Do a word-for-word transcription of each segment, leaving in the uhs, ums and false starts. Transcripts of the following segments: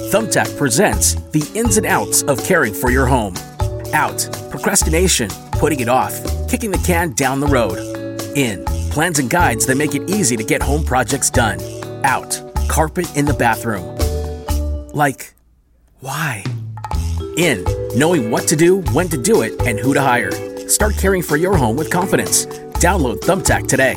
Thumbtack presents the ins and outs of caring for your home. Out, procrastination, putting it off, kicking the can down the road. In, plans and guides that make it easy to get home projects done. Out, carpet in the bathroom. Like, why? In, knowing what to do, when to do it, and who to hire. Start caring for your home with confidence. Download Thumbtack today.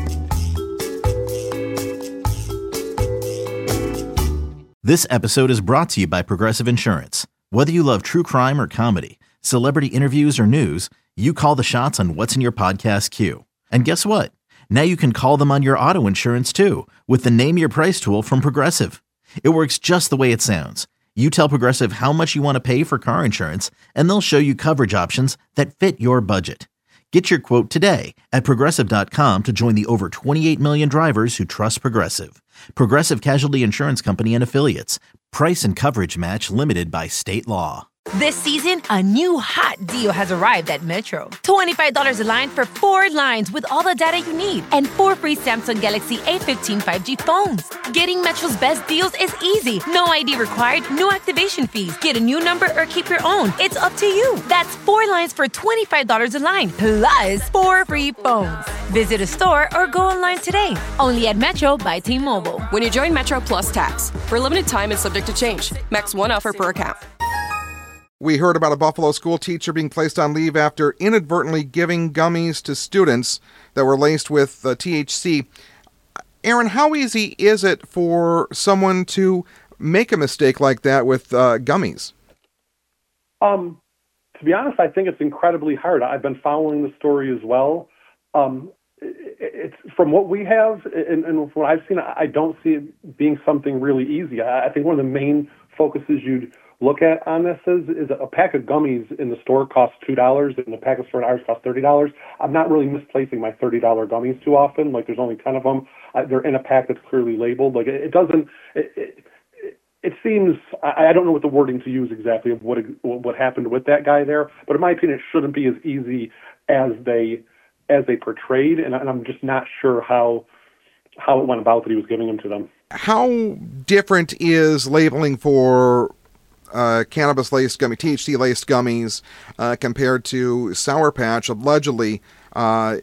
This episode is brought to you by Progressive Insurance. Whether you love true crime or comedy, celebrity interviews or news, you call the shots on what's in your podcast queue. And guess what? Now you can call them on your auto insurance too with the Name Your Price tool from Progressive. It works just the way it sounds. You tell Progressive how much you want to pay for car insurance, and they'll show you coverage options that fit your budget. Get your quote today at Progressive dot com to join the over twenty-eight million drivers who trust Progressive. Progressive Casualty Insurance Company and Affiliates. Price and coverage match limited by state law. This season, a new hot deal has arrived at Metro. twenty-five dollars a line for four lines with all the data you need and four free Samsung Galaxy A fifteen five G phones. Getting Metro's best deals is easy. No I D required, no activation fees. Get a new number or keep your own. It's up to you. That's four lines for twenty-five dollars a line, plus four free phones. Visit a store or go online today. Only at Metro by T-Mobile. When you join Metro Plus Tax. For a limited time and subject to change. Max one offer per account. We heard about a Buffalo school teacher being placed on leave after inadvertently giving gummies to students that were laced with uh, T H C. Aaron, how easy is it for someone to make a mistake like that with uh, gummies? Um, to be honest, I think it's incredibly hard. I've been following the story as well. Um, it, it's from what we have and, and from what I've seen, I don't see it being something really easy. I, I think one of the main focuses you'd look at on this is, is a pack of gummies in the store costs two dollars and the pack of store in ours costs thirty dollars. I'm not really misplacing my thirty dollars gummies too often. Like, there's only ten of them. I, they're in a pack that's clearly labeled. Like, it, it doesn't, it, it, it seems, I, I don't know what the wording to use exactly of what what happened with that guy there, but in my opinion, it shouldn't be as easy as they as they portrayed, and, and I'm just not sure how how it went about that he was giving them to them. How different is labeling for Uh, cannabis-laced gummy, T H C-laced gummies, uh, compared to Sour Patch? Allegedly, uh,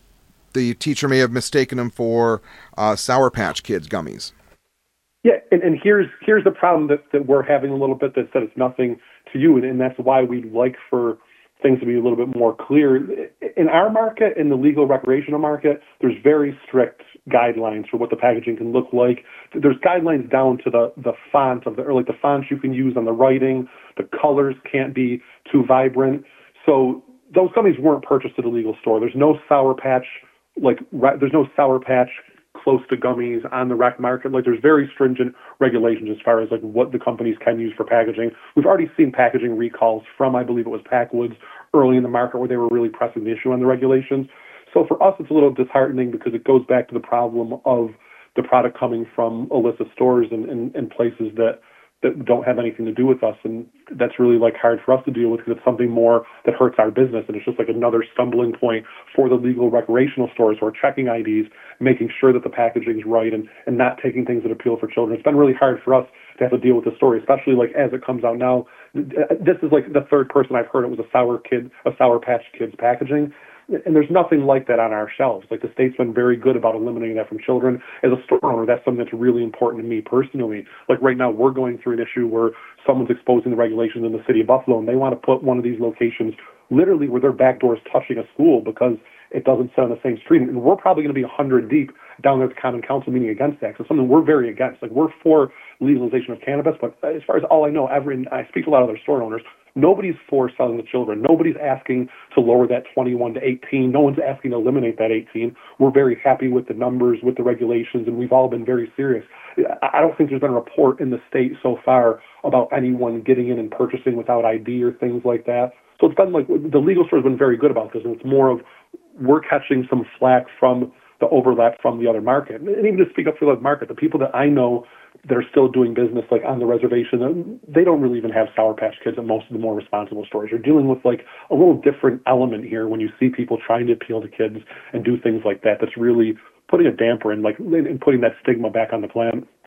the teacher may have mistaken them for uh, Sour Patch Kids gummies. Yeah, and, and here's here's the problem that, that we're having a little bit that said it's nothing to you, and, and that's why we'd like for things to be a little bit more clear. In our market, in the legal recreational market, there's very strict guidelines for what the packaging can look like. There's guidelines down to the, the font of the, or like the fonts you can use on the writing. The colors can't be too vibrant. So those gummies weren't purchased at a legal store. There's no Sour Patch, like there's no Sour Patch close to gummies on the rec market. Like, there's very stringent regulations as far as like what the companies can use for packaging. We've already seen packaging recalls from, I believe it was Packwoods, early in the market where they were really pressing the issue on the regulations. So for us, it's a little disheartening because it goes back to the problem of the product coming from illicit stores and, and, and places that, that don't have anything to do with us. And that's really like hard for us to deal with because it's something more that hurts our business. And it's just like another stumbling point for the legal recreational stores who are checking I Ds, making sure that the packaging is right and, and not taking things that appeal for children. It's been really hard for us to have to deal with the story, especially like as it comes out now. This is like the third person I've heard it was a Sour Kid, a Sour Patch Kids packaging. And there's nothing like that on our shelves. Like, the state's been very good about eliminating that from children. As a store owner, that's something that's really important to me personally. Like, right now, we're going through an issue where someone's exposing the regulations in the city of Buffalo, and they want to put one of these locations literally where their back door is touching a school because it doesn't sit on the same street. And we're probably going to be one hundred deep down there at the Common Council meeting against that. So it's something we're very against. Like, we're for legalization of cannabis, but as far as all I know, every, and I speak to a lot of other store owners, nobody's for selling to children. Nobody's asking to lower that twenty-one to eighteen. No one's asking to eliminate that eighteen. We're very happy with the numbers, with the regulations, and we've all been very serious. I don't think there's been a report in the state so far about anyone getting in and purchasing without I D or things like that. So it's been like, the legal store has been very good about this, and it's more of we're catching some flack from the overlap from the other market. And even to speak up for the market, the people that I know that are still doing business like on the reservation, they don't really even have Sour Patch Kids at most of the more responsible stores. You're dealing with like a little different element here when you see people trying to appeal to kids and do things like that. That's really putting a damper in, like, and putting that stigma back on the plant.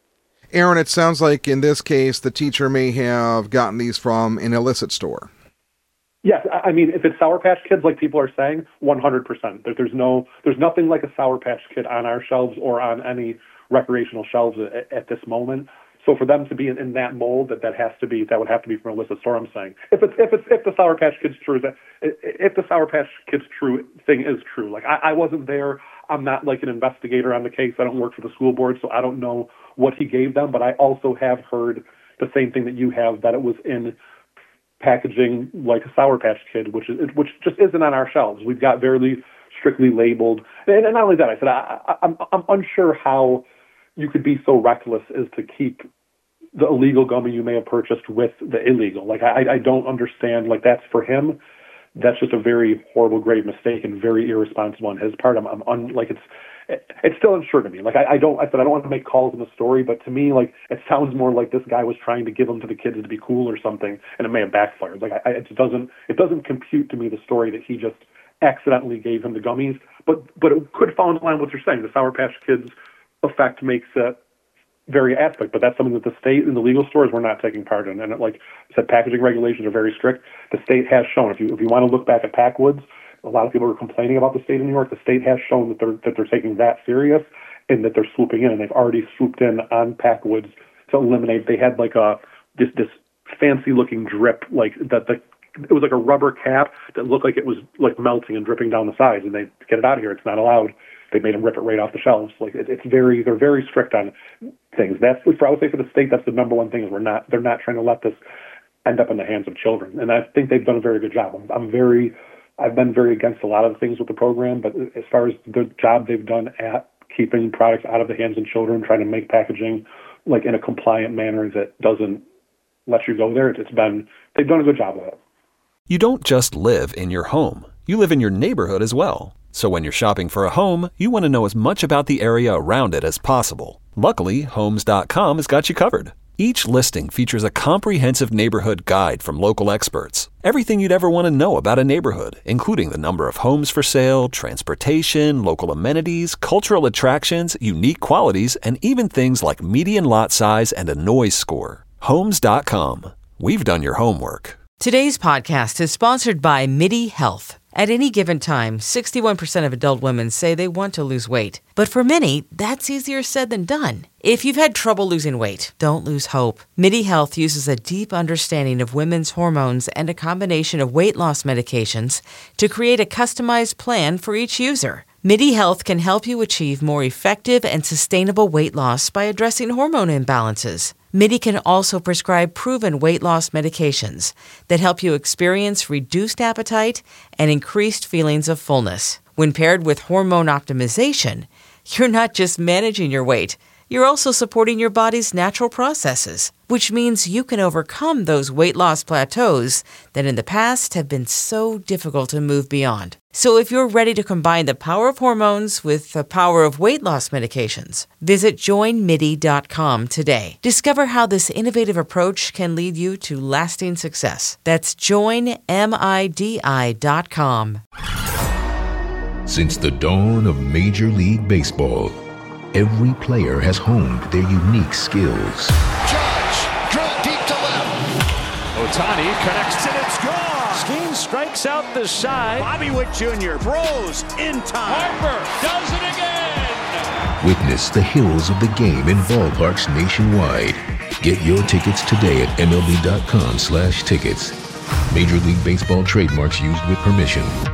Aaron, it sounds like in this case, the teacher may have gotten these from an illicit store. Yes, I mean, if it's Sour Patch Kids, like people are saying, one hundred percent. There's no, there's nothing like a Sour Patch Kid on our shelves or on any recreational shelves at, at this moment. So for them to be in, in that mold, that that has to be, that would have to be from an illicit store. I'm saying, if it's if it's if the Sour Patch Kids true, that if the Sour Patch Kids true thing is true, like I, I wasn't there. I'm not like an investigator on the case. I don't work for the school board, so I don't know what he gave them. But I also have heard the same thing that you have, that it was in packaging like a Sour Patch Kid, which is which just isn't on our shelves. We've got very strictly labeled, and, and not only that, I said I, I, I'm I'm unsure how you could be so reckless as to keep the illegal gummy you may have purchased with the illegal. Like I I don't understand. Like that's for him. That's just a very horrible, grave mistake and very irresponsible on his part. I'm, I'm un, like it's it's still unsure to me. Like I, I don't I said I don't want to make calls in the story, but to me, like it sounds more like this guy was trying to give them to the kids to be cool or something, and it may have backfired. Like I, it doesn't it doesn't compute to me the story that he just accidentally gave him the gummies. But but it could fall in line with what you're saying. The Sour Patch Kids effect makes it very aspect, but that's something that the state and the legal stores were not taking part in. And it, like I said, packaging regulations are very strict. The state has shown, if you if you want to look back at Packwoods, a lot of people are complaining about the state of New York. The state has shown that they're that they're taking that serious and that they're swooping in, and they've already swooped in on Packwoods to eliminate. They had like a this this fancy looking drip, like that the it was like a rubber cap that looked like it was like melting and dripping down the sides, and they get it out of here. It's not allowed. They made them rip it right off the shelves. Like it, it's very, they're very strict on things. That's for I would say for the state, that's the number one thing is we're not, they're not trying to let this end up in the hands of children. And I think they've done a very good job. I'm, I'm very, I've been very against a lot of the things with the program, but as far as the job they've done at keeping products out of the hands of children, trying to make packaging like in a compliant manner that doesn't let you go there, it's been, they've done a good job of it. You don't just live in your home. You live in your neighborhood as well. So when you're shopping for a home, you want to know as much about the area around it as possible. Luckily, Homes dot com has got you covered. Each listing features a comprehensive neighborhood guide from local experts. Everything you'd ever want to know about a neighborhood, including the number of homes for sale, transportation, local amenities, cultural attractions, unique qualities, and even things like median lot size and a noise score. Homes dot com. We've done your homework. Today's podcast is sponsored by MIDI Health. At any given time, sixty-one percent of adult women say they want to lose weight. But for many, that's easier said than done. If you've had trouble losing weight, don't lose hope. MIDI Health uses a deep understanding of women's hormones and a combination of weight loss medications to create a customized plan for each user. MIDI Health can help you achieve more effective and sustainable weight loss by addressing hormone imbalances. MIDI can also prescribe proven weight loss medications that help you experience reduced appetite and increased feelings of fullness. When paired with hormone optimization, you're not just managing your weight, you're also supporting your body's natural processes, which means you can overcome those weight loss plateaus that in the past have been so difficult to move beyond. So if you're ready to combine the power of hormones with the power of weight loss medications, visit join midi dot com today. Discover how this innovative approach can lead you to lasting success. That's join midi dot com. Since the dawn of Major League Baseball, every player has honed their unique skills. Judge, drill deep to left. Ohtani connects and it's gone. Skeen strikes out the side. Bobby Witt Junior throws in time. Harper does it again. Witness the hills of the game in ballparks nationwide. Get your tickets today at M L B dot com slash tickets. Major League Baseball trademarks used with permission.